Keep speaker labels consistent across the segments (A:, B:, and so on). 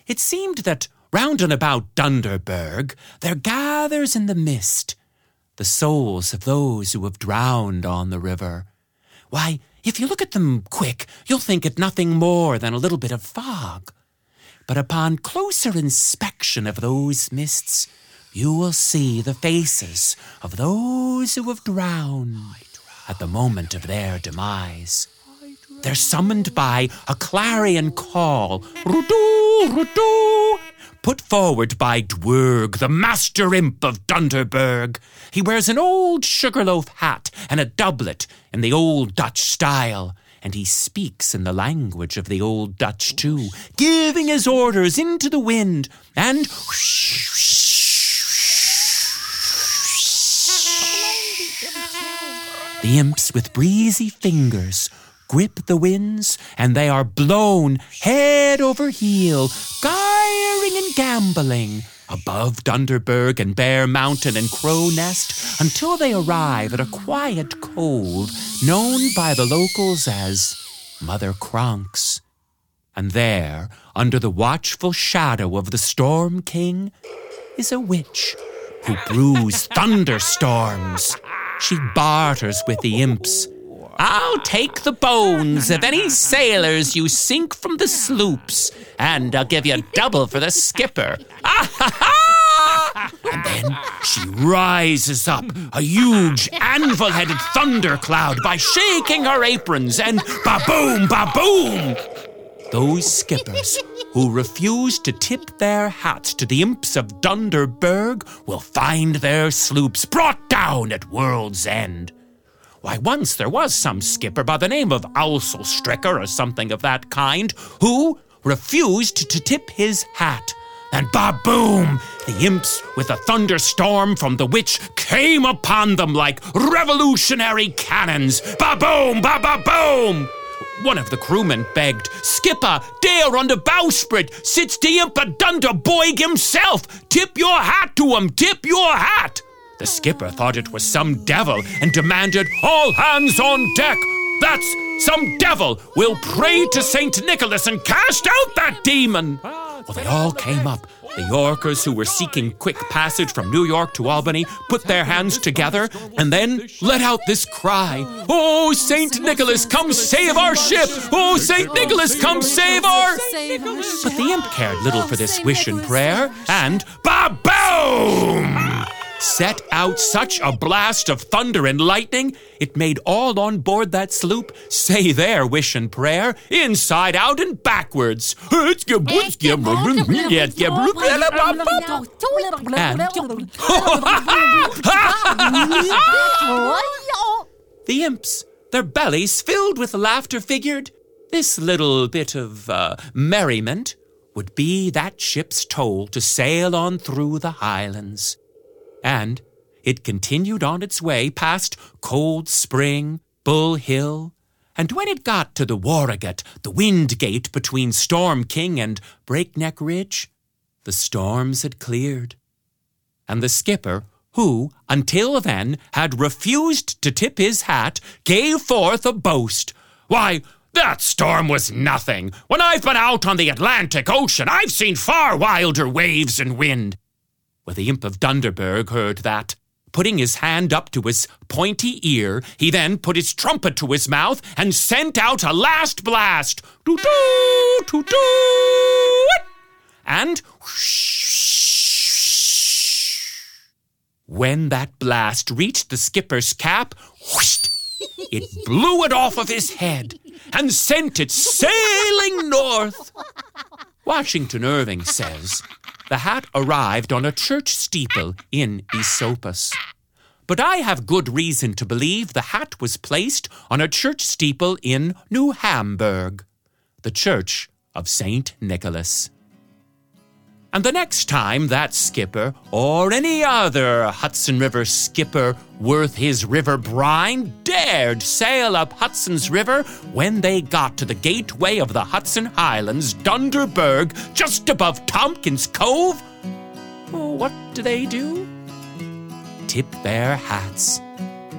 A: It seemed that round and about Dunderberg there gathers in the mist the souls of those who have drowned on the river. Why, if you look at them quick, you'll think it nothing more than a little bit of fog. But upon closer inspection of those mists, you will see the faces of those who have drowned at the moment of their demise. They're summoned by a clarion call, Rudu, Rudu, put forward by Dwerg, the master imp of Dunderberg. He wears an old sugarloaf hat and a doublet in the old Dutch style, and he speaks in the language of the old Dutch too, giving his orders into the wind, and the imps with breezy fingers grip the winds, and they are blown head over heel, gyring and gambolling above Dunderberg and Bear Mountain and Crow Nest until they arrive at a quiet cove known by the locals as Mother Kronk's. And there, under the watchful shadow of the Storm King, is a witch who brews thunderstorms. She barters with the imps. I'll take the bones of any sailors you sink from the sloops, and I'll give you double for the skipper. And then she rises up, a huge anvil-headed thundercloud, by shaking her aprons, and ba-boom, ba-boom! Those skippers who refuse to tip their hats to the imps of Dunderberg will find their sloops brought down at world's end. Why, once there was some skipper by the name of Owlselstricker or something of that kind who refused to tip his hat. And ba-boom! The imps with a thunderstorm from the witch came upon them like revolutionary cannons. Ba-boom! Ba-ba-boom! One of the crewmen begged, Skipper, there on the bowsprit sits the imp of Dunderberg himself. Tip your hat to him, tip your hat. The skipper thought it was some devil and demanded, all hands on deck. That's some devil. We'll pray to St. Nicholas and cast out that demon. Well, they all came up. The Yorkers who were seeking quick passage from New York to Albany put their hands together and then let out this cry. Oh, St. Nicholas, come save our ship. Oh, St. Nicholas, come save our... But the imp cared little for this wish and prayer, and ba-boom! Set out such a blast of thunder and lightning, it made all on board that sloop say their wish and prayer, inside out and backwards. And the imps, their bellies filled with laughter, figured this little bit of merriment would be that ship's toll to sail on through the Highlands. And it continued on its way past Cold Spring, Bull Hill, and when it got to the Warragat, the wind gate between Storm King and Breakneck Ridge, the storms had cleared. And the skipper, who, until then, had refused to tip his hat, gave forth a boast. Why, that storm was nothing. When I've been out on the Atlantic Ocean, I've seen far wilder waves and wind. Well, the imp of Dunderberg heard that. Putting his hand up to his pointy ear, he then put his trumpet to his mouth and sent out a last blast. Toot-toot, toot-toot. And whoosh. When that blast reached the skipper's cap, whoosh, it blew it off of his head and sent it sailing north. Washington Irving says, the hat arrived on a church steeple in Esopus. But I have good reason to believe the hat was placed on a church steeple in New Hamburg, the Church of St. Nicholas. And the next time that skipper, or any other Hudson River skipper worth his river brine, dared sail up Hudson's River, when they got to the gateway of the Hudson Highlands, Dunderberg, just above Tompkins Cove, what do? Tip their hats.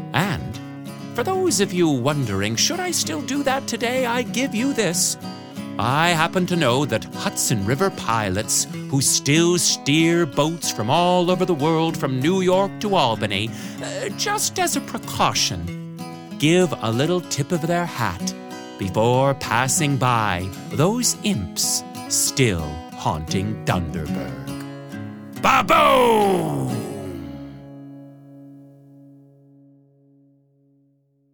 A: And for those of you wondering, should I still do that today, I give you this. I happen to know that Hudson River pilots, who still steer boats from all over the world from New York to Albany, just as a precaution, give a little tip of their hat before passing by those imps still haunting Dunderberg. Ba-boom!